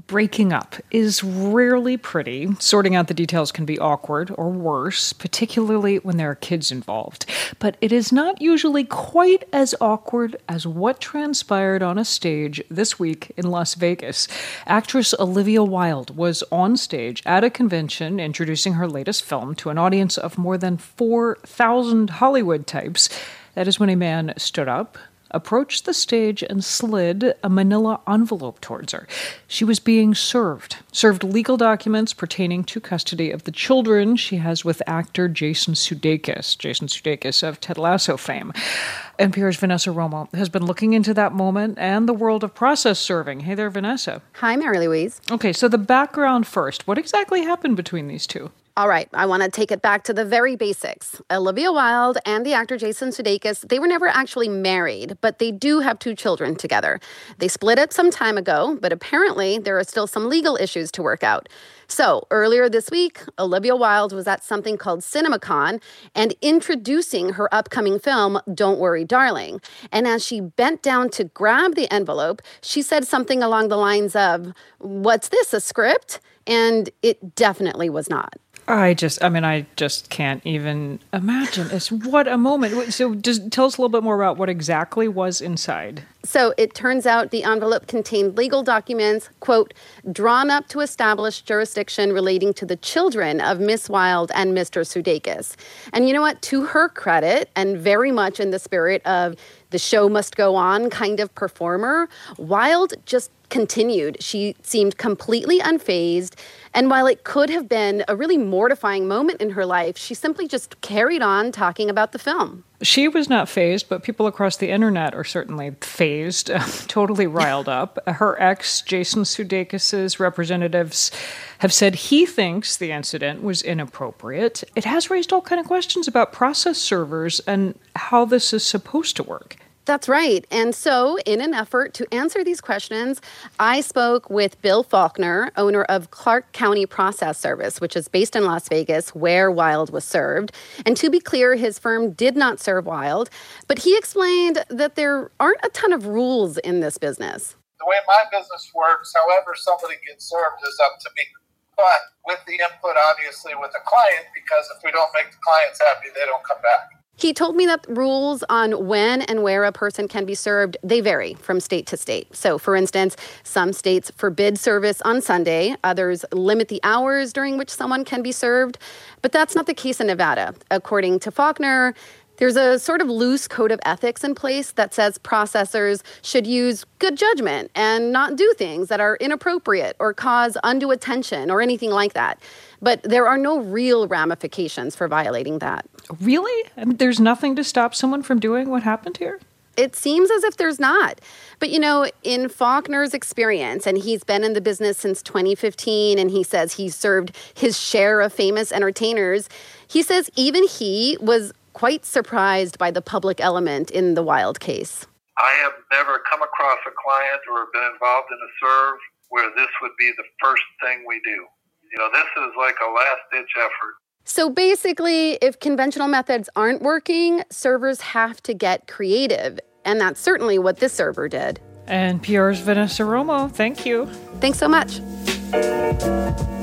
Breaking up is rarely pretty. Sorting out the details can be awkward or worse, particularly when there are kids involved. But it is not usually quite as awkward as what transpired on a stage this week in Las Vegas. Actress Olivia Wilde was on stage at a convention introducing her latest film to an audience of more than 4,000 Hollywood types. That is when a man stood up, approached the stage, and slid a manila envelope towards her. She was being served legal documents pertaining to custody of the children she has with actor Jason Sudeikis of Ted Lasso fame. NPR's Vanessa Romo has been looking into that moment and the world of process serving. Hey there, Vanessa. Hi, Mary Louise. Okay, so the background first. What exactly happened between these two? All right, I want to take it back to the very basics. Olivia Wilde and the actor Jason Sudeikis, they were never actually married, but they do have 2 children together. They split up some time ago, but apparently there are still some legal issues to work out. So earlier this week, Olivia Wilde was at something called CinemaCon and introducing her upcoming film, Don't Worry, Darling. And as she bent down to grab the envelope, she said something along the lines of, "What's this, a script?" And it definitely was not. I just can't even imagine. What a moment. So just tell us a little bit more about what exactly was inside. So it turns out the envelope contained legal documents, quote, drawn up to establish jurisdiction relating to the children of Miss Wilde and Mr. Sudeikis. And you know what? To her credit, and very much in the spirit of the show must go on kind of performer, Wilde just continued. She seemed completely unfazed. And while it could have been a really mortifying moment in her life, she simply just carried on talking about the film. She was not fazed, but people across the internet are certainly fazed, totally riled up. Her ex, Jason Sudeikis' representatives have said he thinks the incident was inappropriate. It has raised all kinds of questions about process servers and how this is supposed to work. That's right. And so in an effort to answer these questions, I spoke with Bill Faulkner, owner of Clark County Process Service, which is based in Las Vegas, where Wilde was served. And to be clear, his firm did not serve Wilde, but he explained that there aren't a ton of rules in this business. The way my business works, however somebody gets served is up to me. But with the input, obviously, with the client, because if we don't make the clients happy, they don't come back. He told me that rules on when and where a person can be served, they vary from state to state. So, for instance, some states forbid service on Sunday. Others limit the hours during which someone can be served. But that's not the case in Nevada. According to Faulkner, there's a sort of loose code of ethics in place that says processors should use good judgment and not do things that are inappropriate or cause undue attention or anything like that. But there are no real ramifications for violating that. Really? I mean, there's nothing to stop someone from doing what happened here? It seems as if there's not. But, you know, in Faulkner's experience, and he's been in the business since 2015, and he says he served his share of famous entertainers, he says even he was quite surprised by the public element in the Wilde case. I have never come across a client or been involved in a serve where this would be the first thing we do. You know, this is like a last-ditch effort. So basically, if conventional methods aren't working, servers have to get creative. And that's certainly what this server did. And NPR's Vanessa Romo, thank you. Thanks so much.